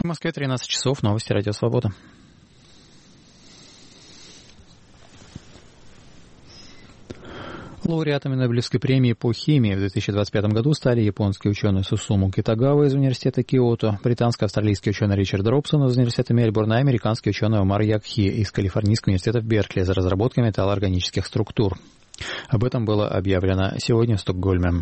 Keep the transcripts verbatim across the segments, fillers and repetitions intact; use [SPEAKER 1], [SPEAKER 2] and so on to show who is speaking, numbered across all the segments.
[SPEAKER 1] В Москве тринадцать часов. Новости Радио Свобода. Лауреатами Нобелевской премии по химии в две тысячи двадцать пятом году стали японский ученый Сусуму Китагава из университета Киото, британско-австралийский ученый Ричард Робсон из университета Мельбурна и американский ученый Омар Якхи из Калифорнийского университета в Беркли за разработкой металлоорганических структур. Об этом было объявлено сегодня в Стокгольме.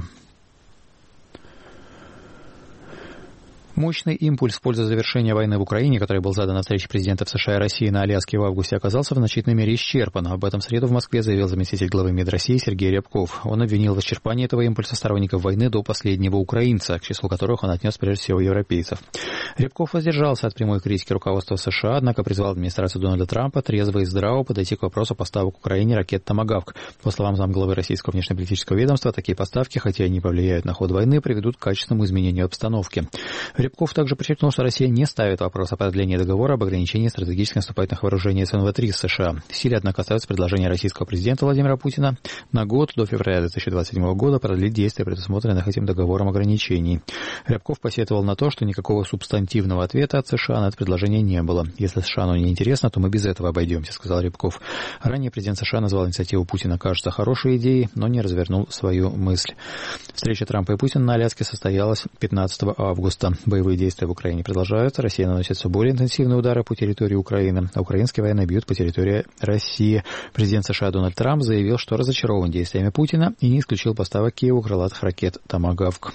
[SPEAKER 1] Мощный импульс в пользу завершения войны в Украине, который был задан на встрече президентов США и России на Аляске в августе, оказался в значительной мере исчерпан. Об этом в среду в Москве заявил заместитель главы МИД России Сергей Рябков. Он обвинил в исчерпании этого импульса сторонников войны до последнего украинца, к числу которых он отнес прежде всего европейцев. Рябков воздержался от прямой критики руководства США, однако призвал администрацию Дональда Трампа трезво и здраво подойти к вопросу поставок Украине ракет «Томагавк». По словам замглавы российского внешнеполитического ведомства, такие поставки, хотя и не повлияют на ход войны, приведут к качественному изменению обстановки. Рябков также подчеркнул, что Россия не ставит вопрос о продлении договора об ограничении стратегически наступательных вооружений эс эн вэ три с США. В силе, однако, остается предложение российского президента Владимира Путина на год до февраля две тысячи двадцать седьмого года продлить действия, предусмотренных этим договором ограничений. Рябков посетовал на то, что никакого субстантивного ответа от США на это предложение не было. Если США оно не интересно, то мы без этого обойдемся, сказал Рябков. Ранее президент США назвал инициативу Путина, кажется, хорошей идеей, но не развернул свою мысль. Встреча Трампа и Путина на Аляске состоялась пятнадцатого августа. Боевые действия в Украине продолжаются. Россия наносит все более интенсивные удары по территории Украины, а украинские военные бьют по территории России. Президент США Дональд Трамп заявил, что разочарован действиями Путина и не исключил поставок Киеву крылатых ракет «Томагавк».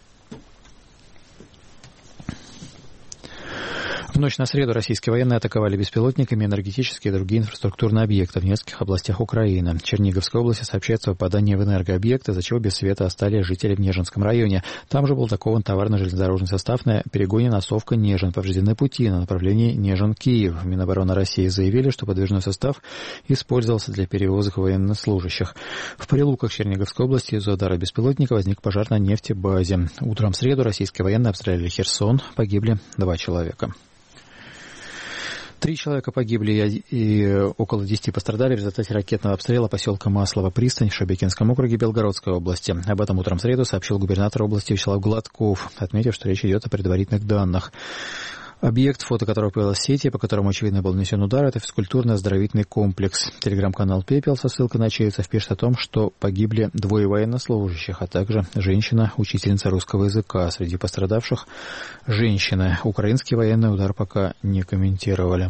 [SPEAKER 1] В ночь на среду российские военные атаковали беспилотниками энергетические и другие инфраструктурные объекты в нескольких областях Украины. В Черниговской области сообщается о попадании в энергообъекты, из-за чего без света остались жители в Нежинском районе. Там же был атакован товарно-железнодорожный состав на перегоне Носовка-Нежин. Повреждены пути на направлении Нежин-Киев. Минобороны России заявили, что подвижной состав использовался для перевозок военнослужащих. В Прилуках Черниговской области из-за удара беспилотника возник пожар на нефтебазе. Утром в среду российские военные обстреляли Херсон. Погибли два человека. Три человека погибли и около десяти пострадали в результате ракетного обстрела поселка Маслово-Пристань в Шебекинском округе Белгородской области. Об этом утром в среду сообщил губернатор области Вячеслав Гладков, отметив, что речь идет о предварительных данных. Объект, фото которого появилось в сети, по которому, очевидно, был нанесен удар, это физкультурно-оздоровительный комплекс. Телеграм-канал «Пепел» со ссылкой на очевидцев пишет о том, что погибли двое военнослужащих, а также женщина, учительница русского языка. Среди пострадавших женщины. Украинские военные удар пока не комментировали.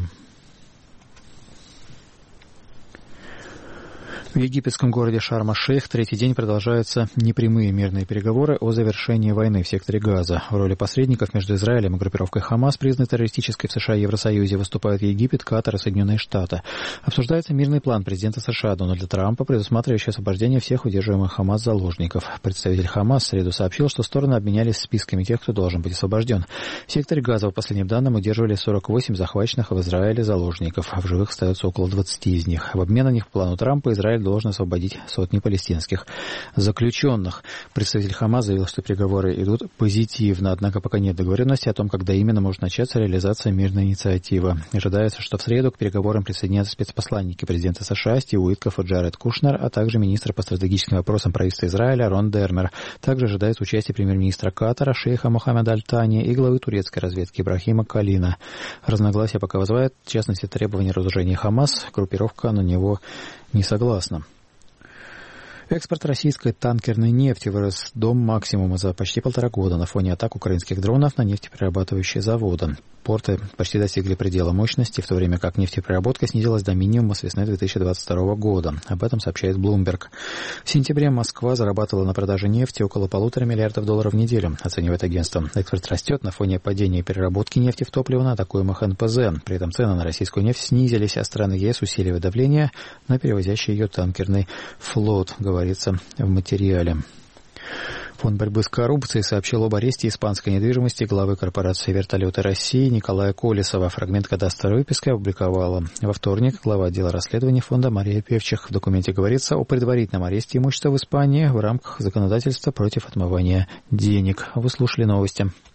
[SPEAKER 1] В египетском городе Шарм-аш-Шейх третий день продолжаются непрямые мирные переговоры о завершении войны в секторе Газа. В роли посредников между Израилем и группировкой Хамас, признанной террористической в США и Евросоюзе, выступают Египет, Катар и Соединенные Штаты. Обсуждается мирный план президента США Дональда Трампа, предусматривающий освобождение всех удерживаемых Хамас заложников. Представитель Хамас в среду сообщил, что стороны обменялись списками тех, кто должен быть освобожден. В секторе Газа, по последним данным, удерживали сорок восемь захваченных в Израиле заложников, а в живых остается около двадцати из них. В обмен на них по плану Трампа Израиль должен освободить сотни палестинских заключенных. Представитель Хамас заявил, что переговоры идут позитивно, однако пока нет договоренности о том, когда именно может начаться реализация мирной инициативы. Ожидается, что в среду к переговорам присоединятся спецпосланники президента США Стив Уиткоф и Джаред Кушнер, а также министр по стратегическим вопросам правительства Израиля Рон Дермер. Также ожидается участие премьер-министра Катара шейха Мохаммеда Аль-Тани и главы турецкой разведки Ибрахима Калина. Разногласия пока вызывают, в частности, требования разоружения Хамас. Группировка на него не согласна. Экспорт российской танкерной нефти вырос до максимума за почти полтора года на фоне атак украинских дронов на нефтеперерабатывающие заводы. Порты почти достигли предела мощности, в то время как нефтепереработка снизилась до минимума с весны две тысячи двадцать второго года. Об этом сообщает Bloomberg. В сентябре Москва зарабатывала на продаже нефти около полутора миллиардов долларов в неделю, оценивает агентство. Экспорт растет на фоне падения переработки нефти в топливо на атакуемых эн пэ зэ. При этом цены на российскую нефть снизились, а страны е эс усиливают давление на перевозящий ее танкерный флот, говорится в материале. Фонд борьбы с коррупцией сообщил об аресте испанской недвижимости главы корпорации «Вертолеты России» Николая Колесова. Фрагмент кадастровой выписки опубликовала во вторник глава отдела расследований фонда Мария Певчих. В документе говорится о предварительном аресте имущества в Испании в рамках законодательства против отмывания денег. Вы слушали новости.